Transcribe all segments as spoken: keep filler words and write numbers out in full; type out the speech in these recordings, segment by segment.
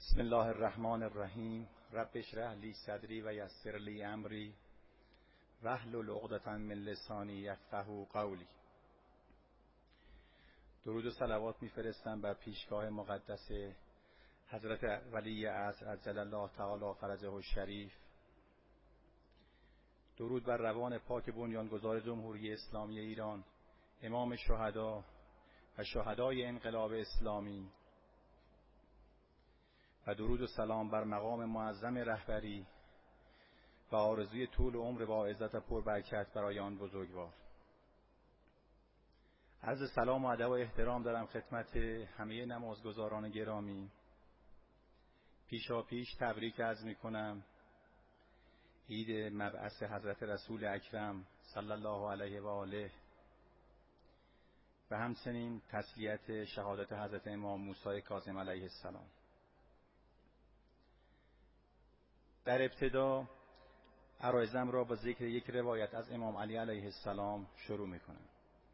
بسم الله الرحمن الرحیم. رب اشرح لی صدری و یسر لی امری واحلل عقدة من لسانی یفقهوا قولی. درود و صلوات میفرستم بر پیشگاه مقدس حضرت ولی عصر عجل الله تعالی فرجه الشریف. درود بر روان پاک بنیانگذار جمهوری اسلامی ایران، امام شهدا و شهدای انقلاب اسلامی، و درود و سلام بر مقام معظم رهبری و آرزوی طول عمر با عزت و پربرکت برای آن بزرگوار. عرض سلام و ادب و احترام دارم خدمت همه نمازگزاران گرامی. پیشا پیش تبریک عرض می کنم عید مبعث حضرت رسول اکرم صلی الله علیه و آله و همچنین تسلیت شهادت حضرت امام موسی کاظم علیه السلام. در ابتدا عرایضم را با ذکر یک روایت از امام علی علیه السلام شروع می کنم.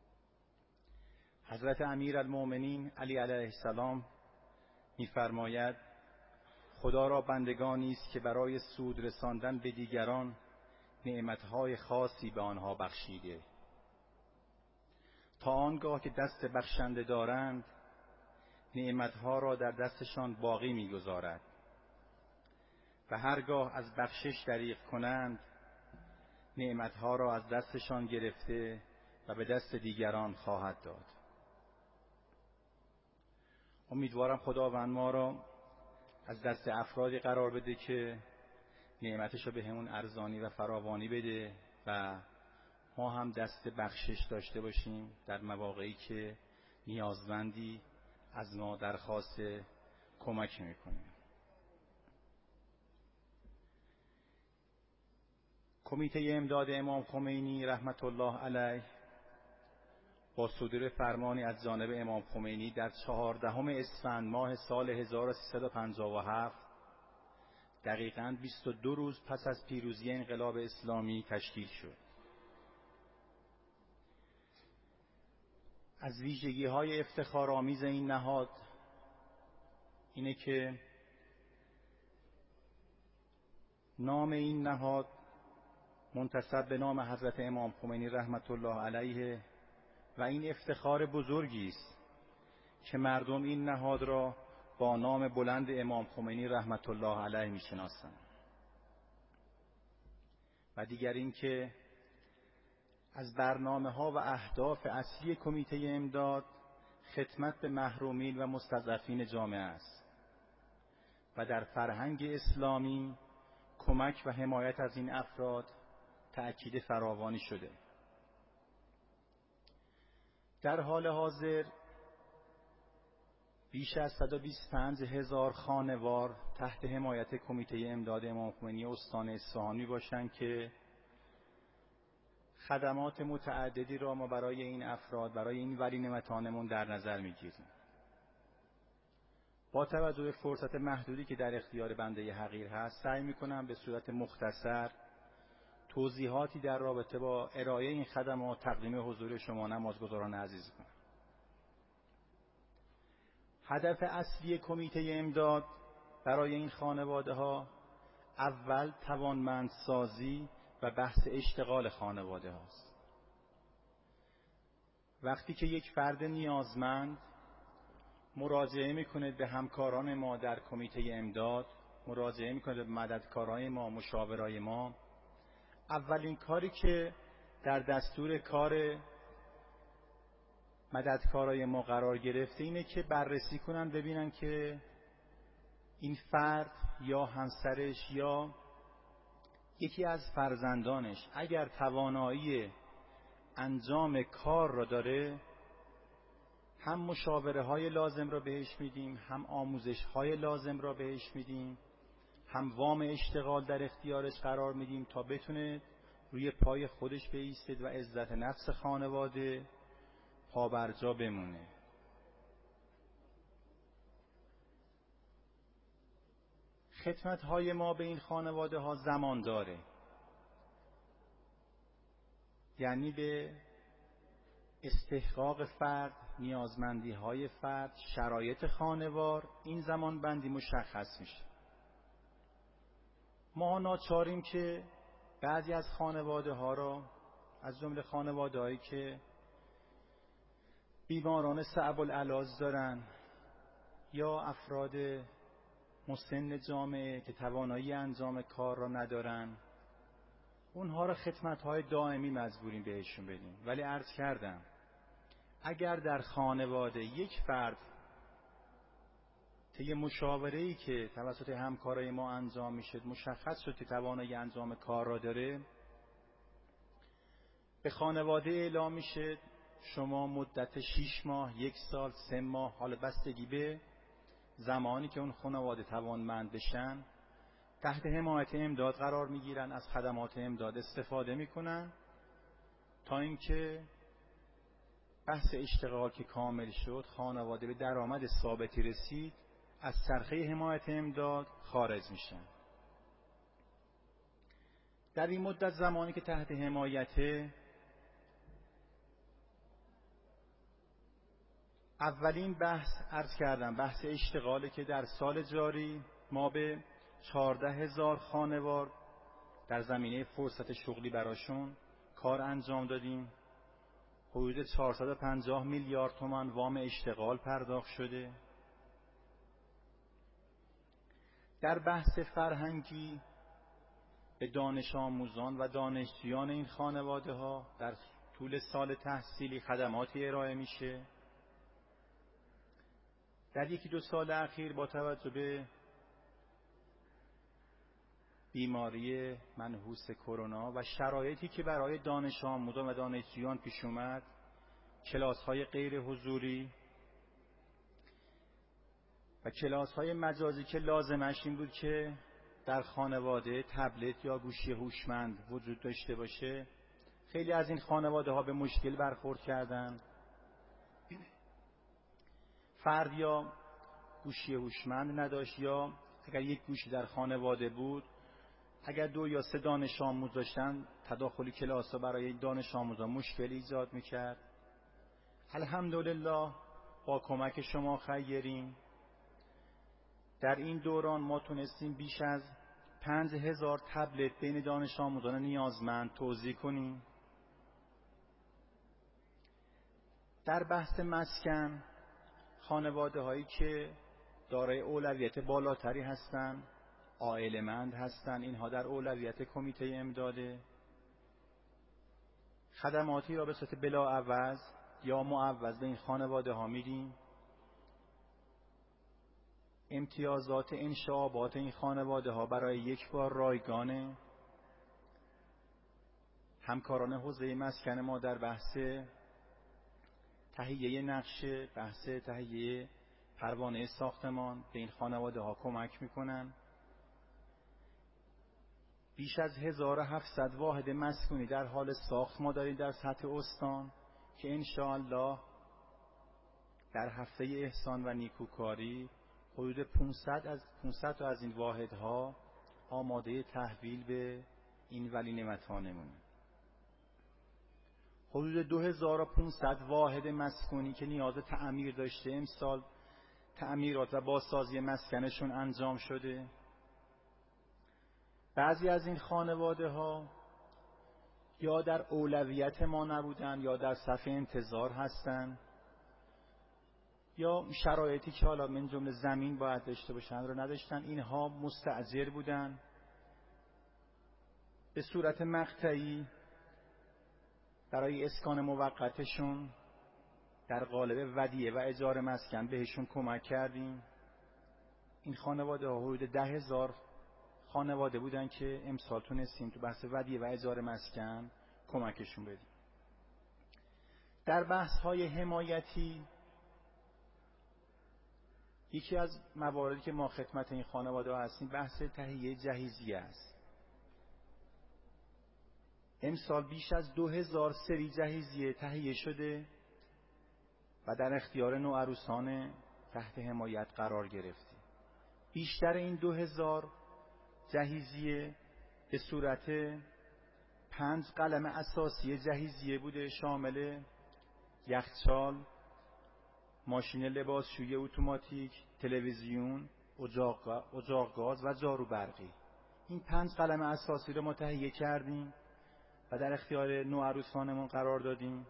حضرت امیرالمؤمنین علی علیه السلام می‌فرماید خدا را بندگانی است که برای سود رساندن به دیگران نعمتهای خاصی به آنها بخشیده، تا آنگاه که دست بخشنده دارند نعمتها را در دستشان باقی می‌گذارد و هرگاه از بخشش دریغ کنند نعمتها را از دستشان گرفته و به دست دیگران خواهد داد. امیدوارم خداوند ما را از دست افرادی قرار بده که نعمتش رو به همون ارزانی و فراوانی بده و ما هم دست بخشش داشته باشیم در مواقعی که نیازمندی از ما درخواست کمک میکنیم. کمیته امداد امام خمینی رحمت الله علیه با صدور فرمانی از جانب امام خمینی در چهاردهم اسفند ماه سال هزار و سیصد و پنجاه و هفت دقیقاً بیست و دو روز پس از پیروزی انقلاب اسلامی تشکیل شد. از ویژگی‌های افتخارآمیز این نهاد اینه که نام این نهاد منتسب به نام حضرت امام خمینی رحمت الله علیه و این افتخار بزرگی است که مردم این نهاد را با نام بلند امام خمینی رحمت الله علیه میشناسند. و دیگر این که از برنامه‌ها و اهداف اصلی کمیته امداد خدمت به محرومین و مستضعفین جامعه است و در فرهنگ اسلامی کمک و حمایت از این افراد تأکید فراوانی شده. در حال حاضر بیش از صد و بیست و پنج هزار خانوار تحت حمایت کمیته امداد امام خمینی استان اصفهانی باشند که خدمات متعددی را ما برای این افراد، برای این ولی نعمتانمون در نظر میگیریم. با توجه به فرصت محدودی که در اختیار بنده حقیر هست سعی میکنم به صورت مختصر توضیحاتی در رابطه با ارائه این خدمات تقدیم حضور شما نمازگزاران عزیز کنم. هدف اصلی کمیته امداد برای این خانواده ها اول توانمندسازی و بحث اشتغال خانواده هاست. وقتی که یک فرد نیازمند مراجعه میکنه به همکاران ما در کمیته امداد، مراجعه میکنه به مددکاران ما، مشاورای ما، اولین کاری که در دستور کار مددکارای ما قرار گرفته اینه که بررسی کنن ببینن که این فرد یا همسرش یا یکی از فرزندانش اگر توانایی انجام کار را داره هم مشاوره های لازم را بهش میدیم، هم آموزش های لازم را بهش میدیم، هم وام اشتغال در اختیارش قرار میدیم تا بتونه روی پای خودش بایستد و عزت نفس خانواده پابرجا بمونه. خدمت های ما به این خانواده ها زمان داره، یعنی به استحقاق فرد، نیازمندی های فرد، شرایط خانوار، این زمان بندی مشخص میشه. ما ناچاریم که بعضی از خانواده ها را، از جمله خانواده هایی که بیماران صعب العلاج دارن یا افراد مسن جامعه که توانایی انجام کار را ندارن، اونها را خدمت‌های دائمی مجبوریم بهشون بدیم. ولی عرض کردم اگر در خانواده یک فرد طی مشاوره‌ای که توسط همکارای ما انجام میشه مشخص شد که توانایی انجام کار را داره، به خانواده اعلام میشه شما مدت شش ماه، یک سال، سه ماه، حالا بستگی به زمانی که اون خانواده توانمند بشن، تحت حمایت امداد قرار میگیرن، از خدمات امداد استفاده میکنن تا اینکه بحث اشتغال که کامل شد، خانواده به درآمد ثابتی رسید، از چرخه حمایت امداد خارج میشن. در این مدت زمانی که تحت حمایت، اولین بحث عرض کردم بحث اشتغاله که در سال جاری ما به چهارده هزار خانوار در زمینه فرصت شغلی براشون کار انجام دادیم. حدود چهارصد و پنجاه میلیارد تومان وام اشتغال پرداخت شده. در بحث فرهنگی به دانش آموزان و دانشجویان این خانواده ها در طول سال تحصیلی خدماتی ارائه میشه. در یکی دو سال اخیر با توجه به بیماری منحوس کرونا و شرایطی که برای دانش آموزان و دانشجویان پیش اومد، کلاس‌های غیر حضوری و کلاس‌های مجازی که لازمش این بود که در خانواده تبلت یا گوشی هوشمند وجود داشته باشه، خیلی از این خانواده ها به مشکل برخورد کردن. فرد یا گوشی هوشمند نداشت یا اگر یک گوشی در خانواده بود، اگر دو یا سه دانش آموز داشتن، تداخل کلاس ها برای دانش آموزان مشکل ایجاد میکرد. الحمدلله با کمک شما خیرین در این دوران ما تونستیم بیش از پنج هزار تبلت بین دانش آموزان نیازمند توزیع کنیم. در بحث مسکن، خانواده هایی که دارای اولویت بالاتری هستند، عائله‌مند هستند، اینها در اولویت کمیته امداده. خدماتی را به صورت بلاعوض یا معوض به این خانواده ها میدیم. امتیازات انشعابات این خانواده ها برای یک بار رایگانه. همکاران حوزه مسکن ما در بحث تهیه نقشه، بحث تهیه پروانه ساختمان به این خانواده ها کمک میکنن. بیش از هزار و هفتصد واحد مسکونی در حال ساخت ما داریم در سطح استان که انشاءالله در هفته احسان و نیکوکاری حدود پانصد از پانصد تا از این واحدها آماده تحویل به این ولی نعمتانمونه. حدود دو هزار و پانصد واحد مسکونی که نیاز تعمیر داشته امسال تعمیرات و بازسازی مسکنشون انجام شده. بعضی از این خانواده ها یا در اولویت ما نبودن یا در صف انتظار هستن یا شرایطی که حالا من جمله زمین باید داشته باشن رو نداشتن. اینها مستأجر بودن، به صورت مقطعی برای اسکان موقتشون در قالب ودیعه و اجاره مسکن بهشون کمک کردیم. این خانواده ها حدود ده هزار خانواده بودن که امسال تونستیم تو بحث ودیعه و اجاره مسکن کمکشون بدیم. در بحث های حمایتی یکی از مواردی که ما خدمت این خانواده ها هستیم بحث تهیه جهیزیه است. امسال بیش از دو هزار سری جهیزیه تهیه شده و در اختیار نوعروسان تحت حمایت قرار گرفته. بیشتر این دو هزار جهیزیه به صورت پنج قلم اساسی جهیزیه بوده، شامل یخچال، ماشین لباسشویی اتوماتیک، تلویزیون، اجاق اجاق گاز و جارو برقی. این پنج قلم اساسی رو ما تهیه کردیم و در اختیار نوعروسانمون قرار دادیم.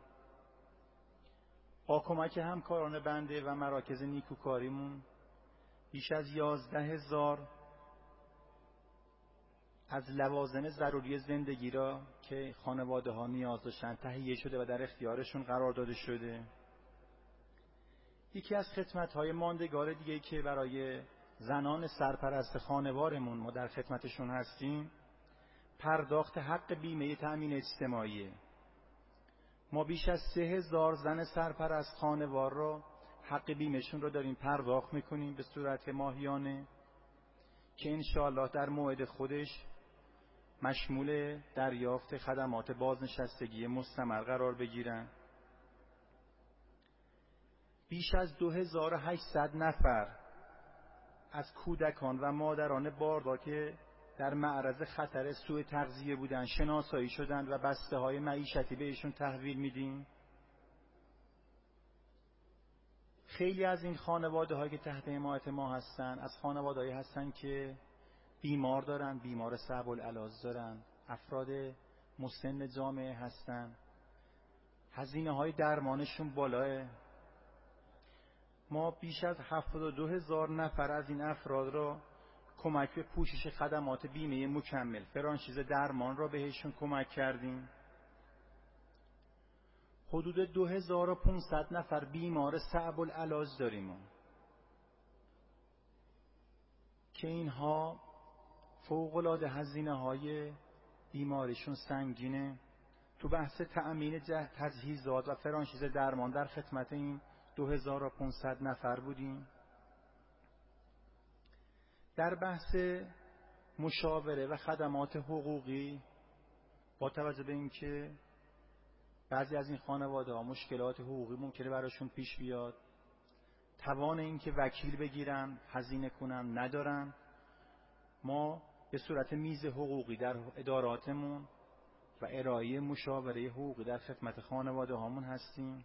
با کمک همکاران بنده و مراکز نیکوکاریمون بیش از یازده هزار از لوازم ضروری زندگی را که خانواده ها نیاز داشتن تهیه شده و در اختیارشون قرار داده شده. یکی از خدمت‌های ماندگار دیگه‌ای که برای زنان سرپرست خانوارمون ما در خدمتشون هستیم، پرداخت حق بیمه تأمین اجتماعی. ما بیش از سه هزار زن سرپرست خانوار را حق بیمهشون رو داریم پرداخت میکنیم به صورت ماهیانه که انشاءالله در موعد خودش مشمول دریافت خدمات بازنشستگی مستمر قرار بگیرن. بیش از دو هزار و هشتصد نفر از کودکان و مادران باردار که در معرض خطر سوء تغذیه بودن شناسایی شدند و بسته های معیشتی بهشون تحویل میدیم. خیلی از این خانواده هایی که تحت حمایت ما هستن از خانواده هایی هستن که بیمار دارن، بیمار صعب العلاج دارن، افراد مسن جامعه هستن، هزینه های درمانشون بالاه. ما بیش از هفتاد و دو هزار نفر از این افراد را کمک به پوشش خدمات بیمه مکمل فرانچیز درمان را بهشون کمک کردیم. حدود دو هزار و پانصد نفر بیمار صعب العلاج داریم که اینها فوق‌العاده هزینه های بیماریشون سنگینه. تو بحث تأمین تجهیزات و فرانچیز درمان در خدمت این دو هزار و پانصد نفر بودیم. در بحث مشاوره و خدمات حقوقی با توجه به اینکه بعضی از این خانواده ها مشکلات حقوقی ممکنه براشون پیش بیاد، توان اینکه وکیل بگیرن، هزینه کنن ندارن، ما به صورت میز حقوقی در اداراتمون و ارائه مشاوره حقوقی در خدمت خانواده هامون هستیم.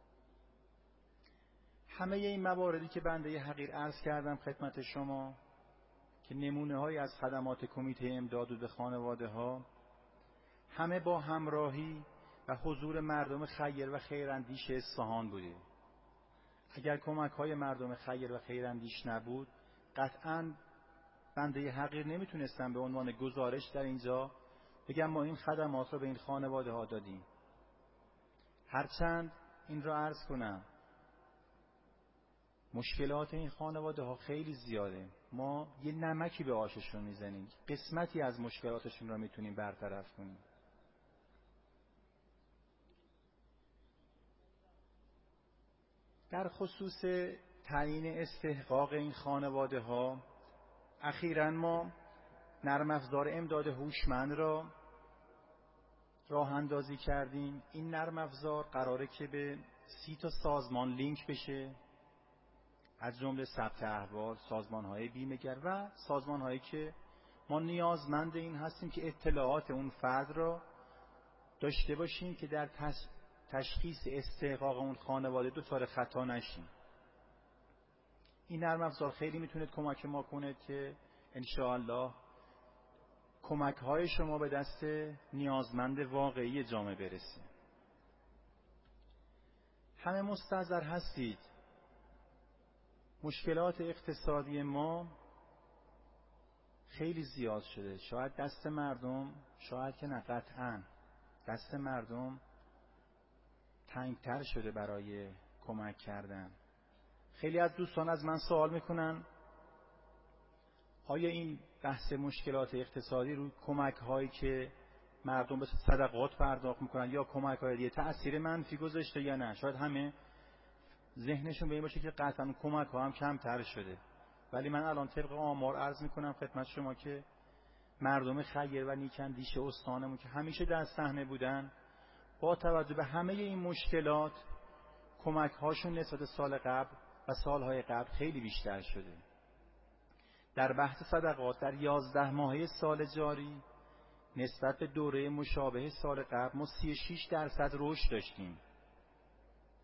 همه این مواردی که بنده حقیر عرض کردم خدمت شما که نمونه های از خدمات کمیته امداد به خانواده ها، همه با همراهی و حضور مردم خیر و خیراندیش اصفهان بوده. اگر کمک های مردم خیر و خیراندیش نبود قطعاً بنده حقیر نمیتونستم به عنوان گزارش در اینجا بگم ما این خدمات رو به این خانواده ها دادیم. هرچند این را عرض کنم مشکلات این خانواده ها خیلی زیاده، ما یه نمکی به آششون میزنیم، قسمتی از مشکلاتشون را میتونیم برطرف کنیم. در خصوص تعیین استحقاق این خانواده ها اخیراً ما نرم افزار امداد هوشمند را راه اندازی کردیم. این نرم افزار قراره که به سی تا سازمان لینک بشه، از جمله ثبت احوال، سازمان‌های بیمه‌گر و سازمان‌هایی که ما نیازمند این هستیم که اطلاعات اون فرد را داشته باشیم که در تشخیص استحقاق اون خانواده دچار خطا نشیم. این نرم افزار خیلی میتونه کمک ما کنه که انشاءالله کمک‌های شما به دست نیازمند واقعی جامعه برسه. همه مستحضر هستید مشکلات اقتصادی ما خیلی زیاد شده. شاید دست مردم، شاید که نه قطعاً دست مردم تنگتر شده برای کمک کردن. خیلی از دوستان از من سوال میکنن آیا این بحث مشکلات اقتصادی روی کمک هایی که مردم به صدقات پرداخت میکنن یا کمک های دیگه تأثیر منفی گذاشته یا نه؟ شاید همه ذهنشون به این باشه که قطعا کمک ها هم کمتر شده، ولی من الان طبق آمار عرض میکنم خدمت شما که مردم خیر و نیکندیش استانمون که همیشه در صحنه بودن با توجه به همه این مشکلات کمک هاشون نسبت سال قبل و سالهای قبل خیلی بیشتر شده. در بحث صدقات در یازده ماهه سال جاری نسبت به دوره مشابه سال قبل ما سی و شش درصد رشد داشتیم.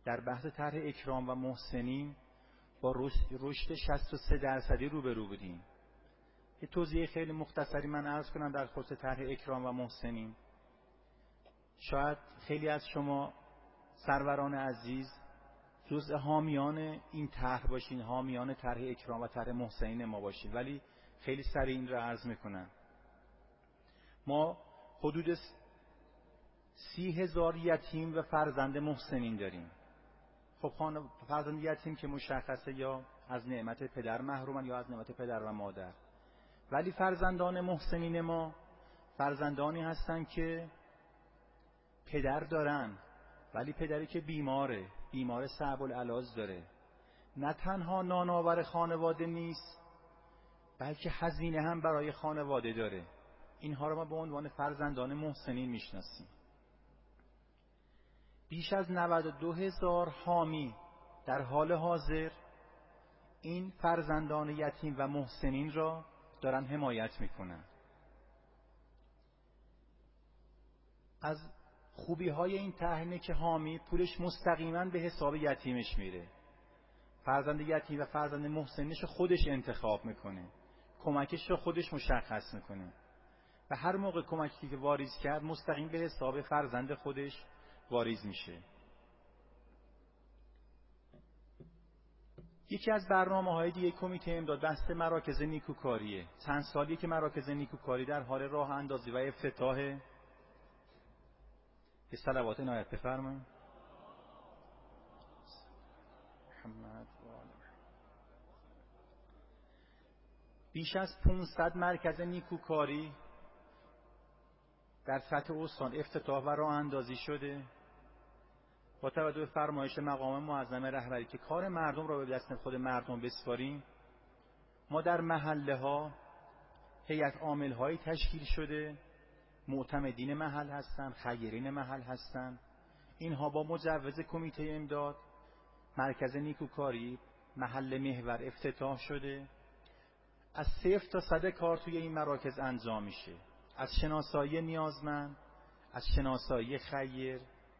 در بحث طرح اکرام و محسنین با رشد شصت و سه درصدی روبرو بودیم. یه توضیح خیلی مختصری من عرض کنم در خصوص طرح اکرام و محسنین. شاید خیلی از شما سروران عزیز جزء حامیان این طرح باشین، حامیان طرح اکرام و طرح محسنین ما باشین، ولی خیلی سریع این رو عرض میکنم. ما حدود سی هزار یتیم و فرزند محسنین داریم. خب خانه فرزند یتیم که مشخصه یا از نعمت پدر محرومن یا از نعمت پدر و مادر، ولی فرزندان محسنین ما فرزندانی هستن که پدر دارن، ولی پدری که بیماره، بیمار صعب العلاج داره، نه تنها نانآور خانواده نیست بلکه هزینه هم برای خانواده داره. اینها رو ما به عنوان فرزندان محسنین میشناسیم. بیش از نود و دو هزار حامی در حال حاضر این فرزندان یتیم و محسنین را دارن حمایت میکنن. از خوبی های این طرح که حامی پولش مستقیما به حساب یتیمش میره. فرزند یتیم و فرزند محسنش خودش انتخاب میکنه، کمکش رو خودش مشخص میکنه و هر موقع کمکی که واریز کرد مستقیم به حساب فرزند خودش واریز میشه. یکی از برنامه‌های دیگه کمیته امداد بحث مراکز نیکوکاریه. چند سالیه که مراکز نیکوکاری در حال راه اندازی و افتتاحه. یه صلوات عنایت بفرمایید. محمد بیش از پانصد مرکز نیکوکاری در سطح استان افتتاح و راه اندازی شده با توجه به فرمایش مقام معظم رهبری که کار مردم را به دست خود مردم بسپاریم. ما در محله ها هیئت عامل هایی تشکیل شده، معتمدین محل هستن، خیرین محل هستن. اینها با مجوز کمیته امداد مرکز نیکوکاری محل محور افتتاح شده. از صفر تا صد کار توی این مراکز انجام میشه، از شناسایی نیازمند، از شناسایی خیر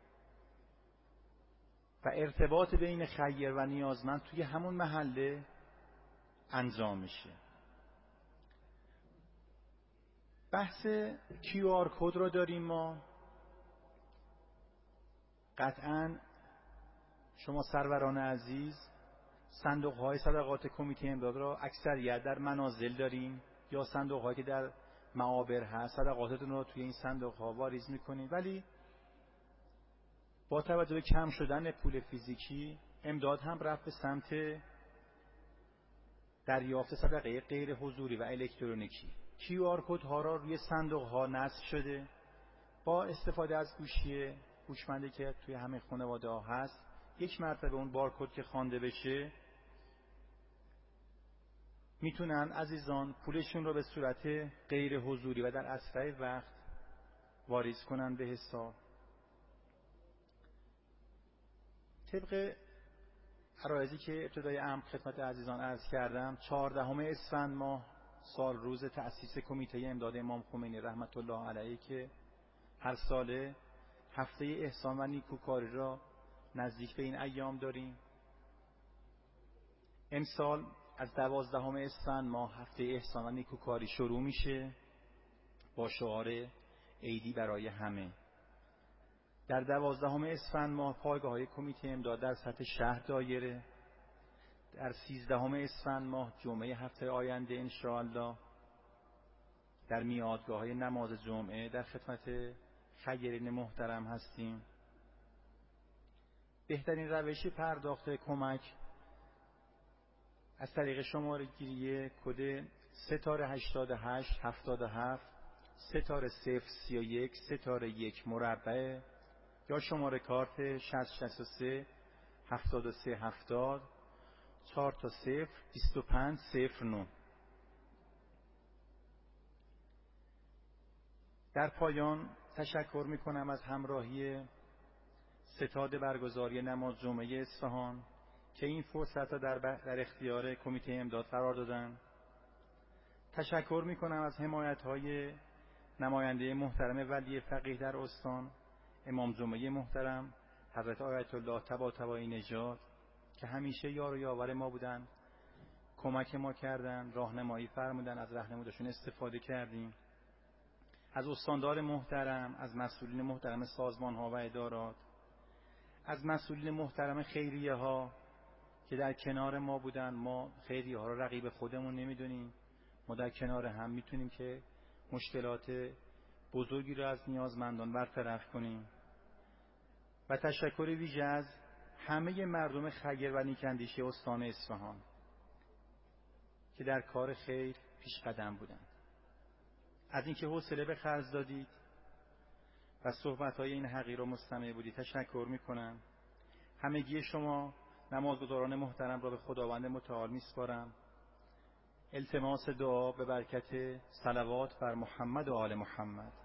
و ارتباط بین خیر و نیازمند توی همون محله انجام میشه. بحث کیو آر کد رو داریم. ما قطعاً شما سروران عزیز صندوق های صدقات کمیته امداد را اکثریت در منازل دارین یا صندوق هایی که در معابر هست، صدقاتتون رو توی این صندوق ها واریز میکنین. ولی با توجه به کم شدن پول فیزیکی امداد هم رفت به سمت دریافت صدقه غیر حضوری و الکترونیکی. کیو آر کد ها را روی صندوق ها نصب شده. با استفاده از گوشی هوشمندی که توی همه خانواده ها هست، یک مرتبه اون بارکد که خوانده بشه میتونن عزیزان پولشون رو به صورت غیر حضوری و در اسرع وقت واریز کنن به حساب. طبق عرایزی که ابتدای امر خدمت عزیزان عرض کردم، چهاردهم اسفند ماه سال روز تأسیس کمیته امداد امام خمینی رحمت الله علیه که هر ساله هفته احسان و نیکوکاری را نزدیک به این ایام داریم. امسال از دوازدهم اسفند ماه هفته احسان و نیکوکاری شروع میشه با شعار عیدی برای همه. در دوازدهم اسفند ماه پایگاه‌های کمیته امداد در سطح شهر دایره. در سیزدهم اسفند ماه جمعه هفته آینده انشاءالله در میادگاه‌های نماز جمعه در خدمت خیرین محترم هستیم. بهترین روش پرداخت کمک از طریق شماره گیری کد ستاره هشتاد و هشت هفتاد و هفت ستاره صفر سی و یک ستاره یک مربع یا شماره کارت شصت شصت و سه هفتاد و سه هفتاد چهار تا صفر بیست و پنج صفر نه. در پایان تشکر میکنم از همراهی ستاد برگزاری نماز جمعه اصفهان که این فرصت را در, در اختیار کمیته امداد قرار دادن. تشکر میکنم از حمایت‌های نماینده محترم ولی فقیه در استان امام جمعه محترم حضرت آیت الله طباطبایی نژاد که همیشه یار و یاور ما بودن، کمک ما کردن، راهنمایی فرمودن، از راهنماییشون استفاده کردیم. از استاندار محترم، از مسئولین محترم سازمان ها و ادارات، از مسئولین محترم خیریه ها که در کنار ما بودن. ما خیریه ها رو رقیب خودمون نمیدونیم، ما در کنار هم میتونیم که مشکلات بزرگی رو از نیازمندان برطرف کنیم. و تشکر ویژه از همه مردم خیر و نیک‌اندیش استان اصفهان که در کار خیر پیش قدم بودند. از اینکه حوصله به خرج دادید و صحبت‌های این حقیر و مستمع بودید تشکر می‌کنم. همگی شما نمازگزاران محترم را به خداوند متعال می‌سپارم. التماس دعا به برکت صلوات بر محمد و آل محمد.